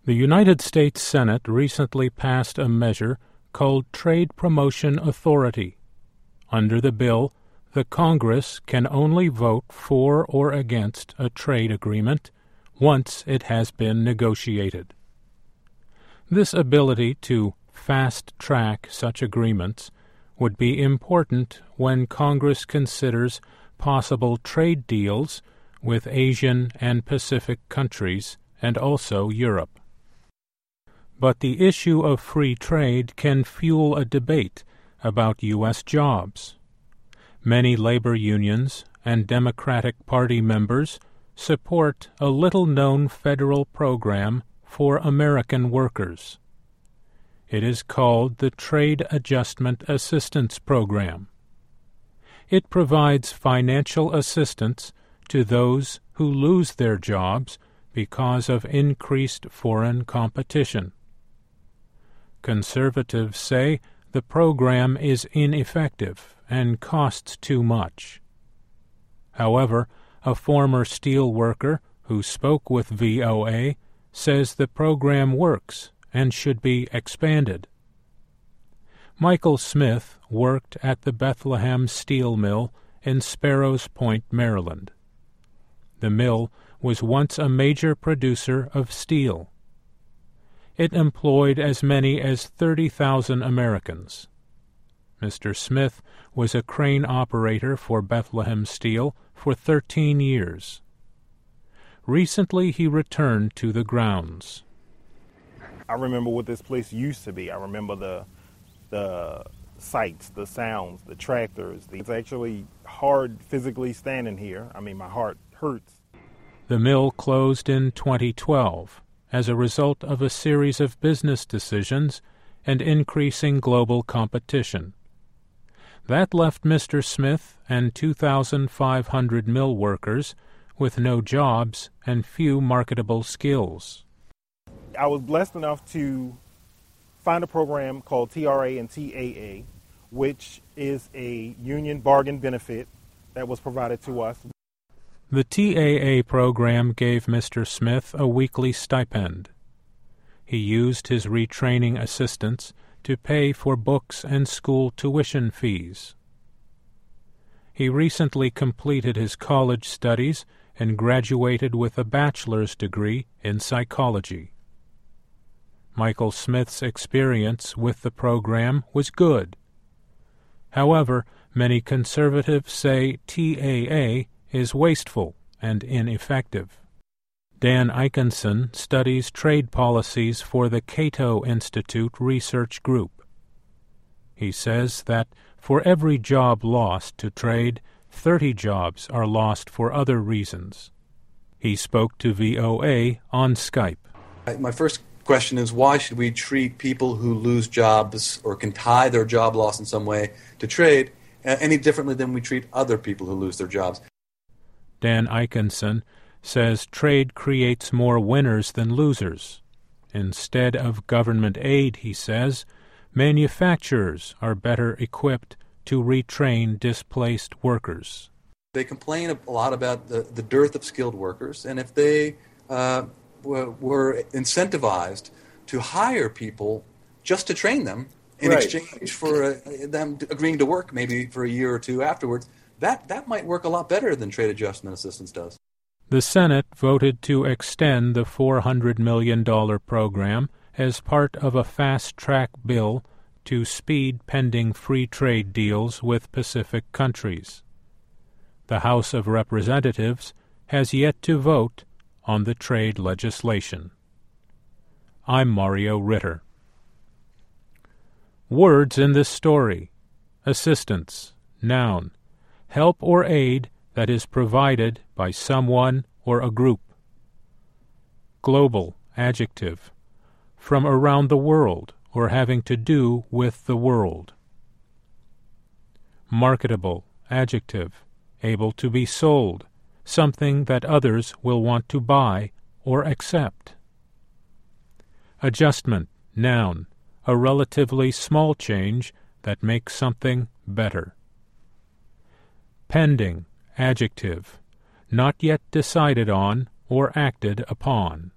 The United States Senate recently passed a measure called Trade Promotion Authority. Under the bill, the Congress can only vote for or against a trade agreement once it has been negotiated. This ability to fast-track such agreements would be important when Congress considers possible trade deals with Asian and Pacific countries and also Europe. But the issue of free trade can fuel a debate about U.S. jobs. Many labor unions and Democratic Party members support a little-known federal program for American workers. It is called the Trade Adjustment Assistance Program. It provides financial assistance to those who lose their jobs because of increased foreign competition. Conservatives say the program is ineffective and costs too much. However, a former steel worker who spoke with VOA says the program works and should be expanded. Michael Smith worked at the Bethlehem Steel Mill in Sparrows Point, Maryland. The mill was once a major producer of steel. It employed as many as 30,000 Americans. Mr. Smith was a crane operator for Bethlehem Steel for 13 years. Recently he returned to the grounds. I remember what this place used to be. I remember the sights, the sounds, the tractors. It's actually hard physically standing here. I mean, my heart hurts. The mill closed in 2012 as a result of a series of business decisions and increasing global competition. That left Mr. Smith and 2,500 mill workers with no jobs and few marketable skills. I was blessed enough to find a program called TRA and TAA, which is a union bargain benefit that was provided to us. The TAA program gave Mr. Smith a weekly stipend. He used his retraining assistance to pay for books and school tuition fees. He recently completed his college studies and graduated with a bachelor's degree in psychology. Michael Smith's experience with the program was good. However, many conservatives say TAA is wasteful and ineffective. Dan Ikenson studies trade policies for the Cato Institute Research Group. He says that for every job lost to trade, 30 jobs are lost for other reasons. He spoke to VOA on Skype. My first question is, why should we treat people who lose jobs or can tie their job loss in some way to trade any differently than we treat other people who lose their jobs? Dan Ikenson says trade creates more winners than losers. Instead of government aid, he says, manufacturers are better equipped to retrain displaced workers. They complain a lot about the dearth of skilled workers, and if they were incentivized to hire people just to train them in exchange for them agreeing to work maybe for a year or two afterwards, that might work a lot better than trade adjustment assistance does. The Senate voted to extend the $400 million program as part of a fast-track bill to speed pending free trade deals with Pacific countries. The House of Representatives has yet to vote on the trade legislation. I'm Mario Ritter. Words in this story: assistance, noun, help or aid that is provided by someone or a group. Global, adjective, from around the world or having to do with the world. Marketable, adjective, able to be sold, something that others will want to buy or accept. Adjustment, noun, a relatively small change that makes something better. Pending, adjective, not yet decided on or acted upon.